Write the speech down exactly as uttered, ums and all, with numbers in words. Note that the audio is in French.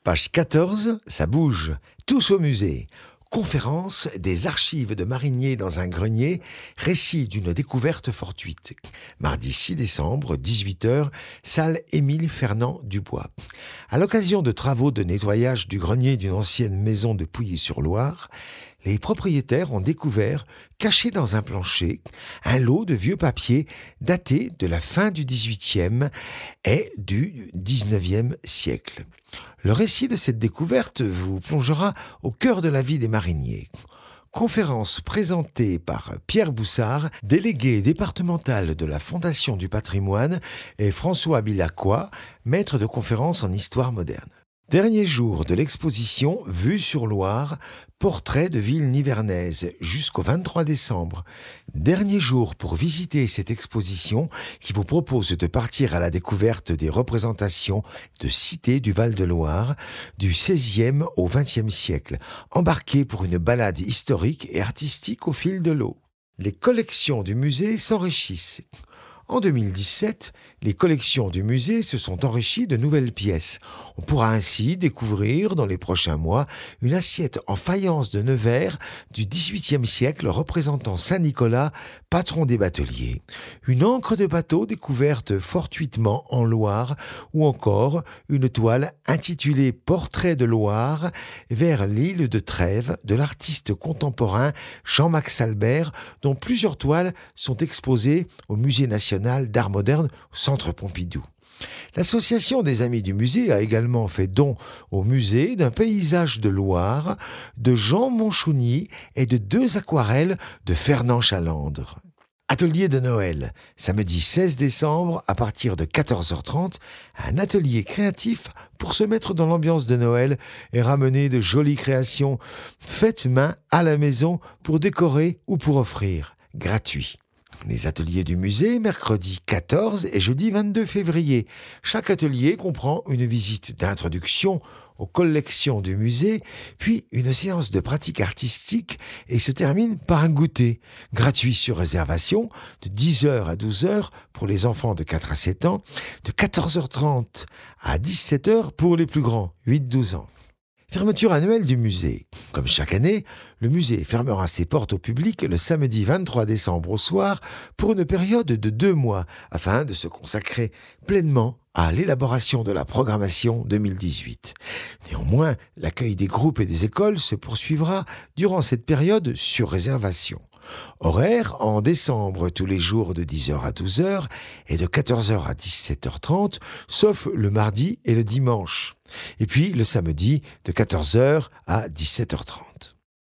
Page quatorze, ça bouge. Tous au musée. Conférence des archives de mariniers dans un grenier, récit d'une découverte fortuite. Mardi six décembre, dix-huit heures, salle Émile Fernand Dubois. À l'occasion de travaux de nettoyage du grenier d'une ancienne maison de Pouilly-sur-Loire, les propriétaires ont découvert, caché dans un plancher, un lot de vieux papiers datés de la fin du dix-huitième et du dix-neuvième siècle. Le récit de cette découverte vous plongera au cœur de la vie des mariniers. Conférence présentée par Pierre Boussard, délégué départemental de la Fondation du patrimoine, et François Bilacqua, maître de conférences en histoire moderne. Dernier jour de l'exposition Vue sur Loire, portrait de ville nivernaise, jusqu'au vingt-trois décembre. Dernier jour pour visiter cette exposition qui vous propose de partir à la découverte des représentations de cités du Val-de-Loire du seizième au vingtième siècle, embarqués pour une balade historique et artistique au fil de l'eau. Les collections du musée s'enrichissent. En deux mille dix-sept, les collections du musée se sont enrichies de nouvelles pièces. On pourra ainsi découvrir dans les prochains mois une assiette en faïence de Nevers du dix-huitième siècle représentant Saint-Nicolas, patron des bateliers, une ancre de bateau découverte fortuitement en Loire ou encore une toile intitulée Portrait de Loire vers l'île de Trèves de l'artiste contemporain Jean-Max Albert, dont plusieurs toiles sont exposées au Musée national d'art moderne au Centre Pompidou. L'Association des Amis du Musée a également fait don au musée d'un paysage de Loire de Jean Monchougny et de deux aquarelles de Fernand Chalandre. Atelier de Noël, samedi seize décembre à partir de quatorze heures trente, un atelier créatif pour se mettre dans l'ambiance de Noël et ramener de jolies créations faites main à la maison pour décorer ou pour offrir, gratuit. Les ateliers du musée, mercredi quatorze et jeudi vingt-deux février. Chaque atelier comprend une visite d'introduction aux collections du musée, puis une séance de pratique artistique et se termine par un goûter, gratuit sur réservation, de dix heures à douze heures pour les enfants de quatre à sept ans, de quatorze heures trente à dix-sept heures pour les plus grands, huit à douze ans. Fermeture annuelle du musée. Comme chaque année, le musée fermera ses portes au public le samedi vingt-trois décembre au soir pour une période de deux mois afin de se consacrer pleinement à l'élaboration de la programmation deux mille dix-huit. Néanmoins, l'accueil des groupes et des écoles se poursuivra durant cette période sur réservation. Horaire en décembre tous les jours de dix heures à douze heures et de quatorze heures à dix-sept heures trente, sauf le mardi et le dimanche. Et puis le samedi de quatorze heures à dix-sept heures trente.